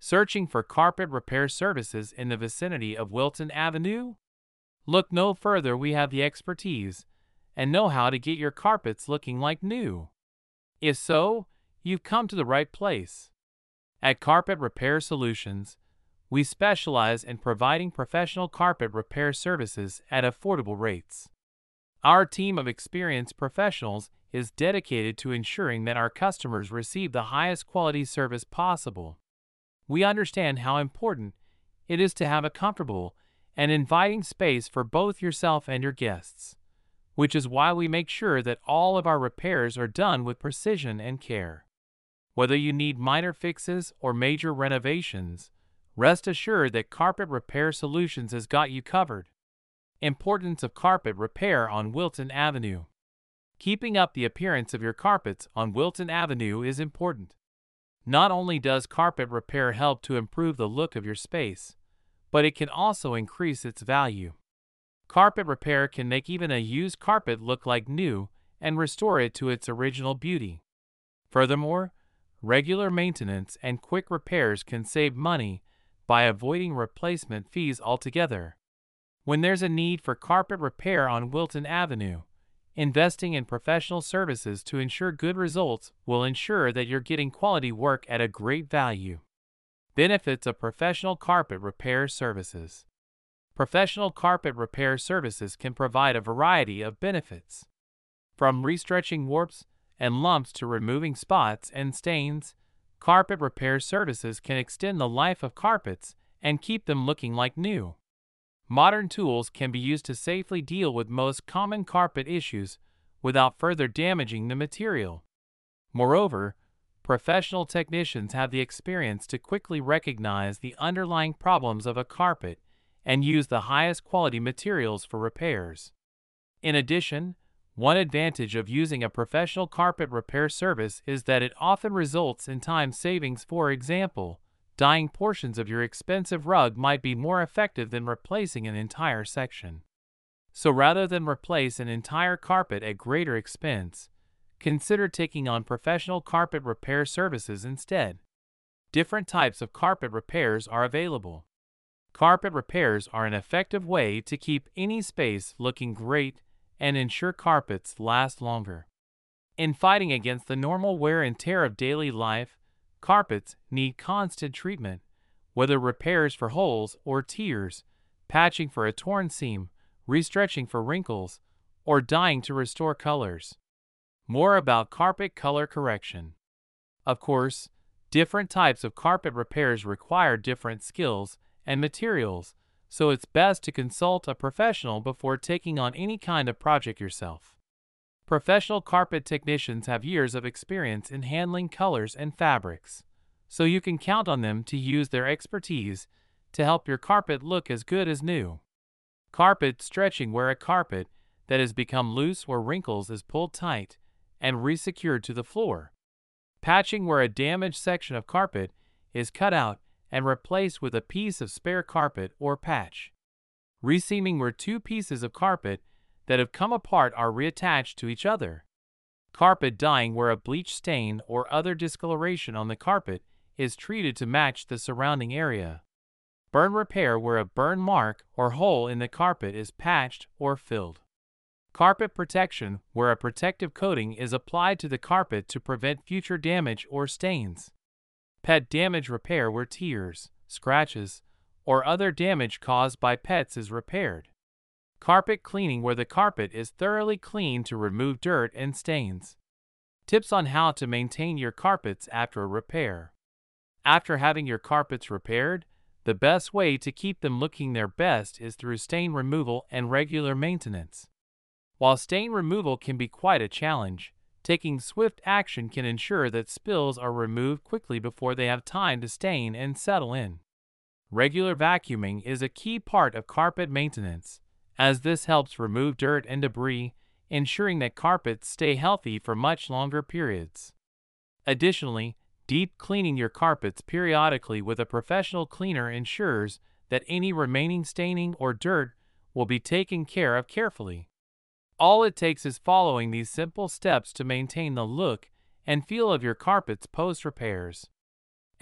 Searching for carpet repair services in the vicinity of Wilton Avenue? Look no further, we have the expertise and know how to get your carpets looking like new. If so, you've come to the right place. At Carpet Repair Solutions, we specialize in providing professional carpet repair services at affordable rates. Our team of experienced professionals is dedicated to ensuring that our customers receive the highest quality service possible. We understand how important it is to have a comfortable and inviting space for both yourself and your guests, which is why we make sure that all of our repairs are done with precision and care. Whether you need minor fixes or major renovations, rest assured that Carpet Repair Solutions has got you covered. Importance of carpet repair on Wilton Avenue. Keeping up the appearance of your carpets on Wilton Avenue is important. Not only does carpet repair help to improve the look of your space, but it can also increase its value. Carpet repair can make even a used carpet look like new and restore it to its original beauty. Furthermore, regular maintenance and quick repairs can save money by avoiding replacement fees altogether. When there's a need for carpet repair on Wilton Avenue, investing in professional services to ensure good results will ensure that you're getting quality work at a great value. Benefits of professional carpet repair services. Professional carpet repair services can provide a variety of benefits. From restretching warps and lumps to removing spots and stains, carpet repair services can extend the life of carpets and keep them looking like new. Modern tools can be used to safely deal with most common carpet issues without further damaging the material. Moreover, professional technicians have the experience to quickly recognize the underlying problems of a carpet and use the highest quality materials for repairs. In addition, one advantage of using a professional carpet repair service is that it often results in time savings. For example, dyeing portions of your expensive rug might be more effective than replacing an entire section. So rather than replace an entire carpet at greater expense, consider taking on professional carpet repair services instead. Different types of carpet repairs are available. Carpet repairs are an effective way to keep any space looking great and ensure carpets last longer. In fighting against the normal wear and tear of daily life, carpets need constant treatment, whether repairs for holes or tears, patching for a torn seam, restretching for wrinkles, or dyeing to restore colors. More about carpet color correction. Of course, different types of carpet repairs require different skills and materials, so it's best to consult a professional before taking on any kind of project yourself. Professional carpet technicians have years of experience in handling colors and fabrics, so you can count on them to use their expertise to help your carpet look as good as new. Carpet stretching, where a carpet that has become loose or wrinkles is pulled tight and resecured to the floor. Patching, where a damaged section of carpet is cut out and replaced with a piece of spare carpet or patch. Reseaming, where two pieces of carpet that have come apart are reattached to each other. Carpet dyeing, where a bleach stain or other discoloration on the carpet is treated to match the surrounding area. Burn repair, where a burn mark or hole in the carpet is patched or filled. Carpet protection, where a protective coating is applied to the carpet to prevent future damage or stains. Pet damage repair, where tears, scratches, or other damage caused by pets is repaired. Carpet cleaning, where the carpet is thoroughly cleaned to remove dirt and stains. Tips on how to maintain your carpets after a repair. After having your carpets repaired, the best way to keep them looking their best is through stain removal and regular maintenance. While stain removal can be quite a challenge, taking swift action can ensure that spills are removed quickly before they have time to stain and settle in. Regular vacuuming is a key part of carpet maintenance, as this helps remove dirt and debris, ensuring that carpets stay healthy for much longer periods. Additionally, deep cleaning your carpets periodically with a professional cleaner ensures that any remaining staining or dirt will be taken care of carefully. All it takes is following these simple steps to maintain the look and feel of your carpets post-repairs.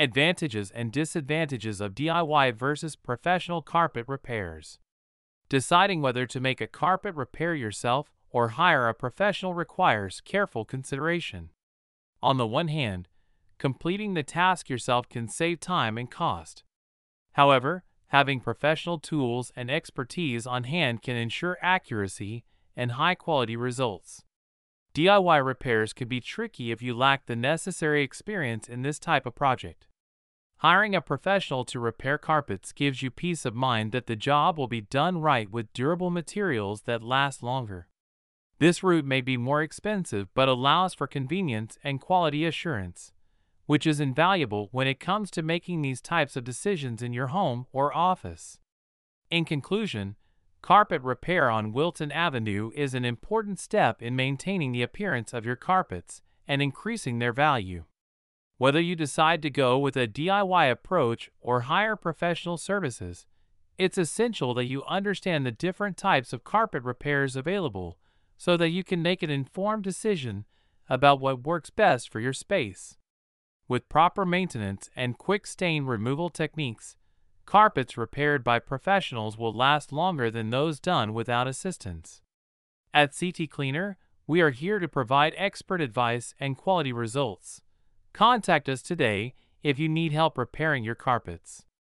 Advantages and disadvantages of DIY versus professional carpet repairs. Deciding whether to make a carpet repair yourself or hire a professional requires careful consideration. On the one hand, completing the task yourself can save time and cost. However, having professional tools and expertise on hand can ensure accuracy and high-quality results. DIY repairs can be tricky if you lack the necessary experience in this type of project. Hiring a professional to repair carpets gives you peace of mind that the job will be done right with durable materials that last longer. This route may be more expensive but allows for convenience and quality assurance, which is invaluable when it comes to making these types of decisions in your home or office. In conclusion, carpet repair on Wilton Avenue is an important step in maintaining the appearance of your carpets and increasing their value. Whether you decide to go with a DIY approach or hire professional services, it's essential that you understand the different types of carpet repairs available so that you can make an informed decision about what works best for your space. With proper maintenance and quick stain removal techniques, carpets repaired by professionals will last longer than those done without assistance. At CT Cleaner, we are here to provide expert advice and quality results. Contact us today if you need help repairing your carpets.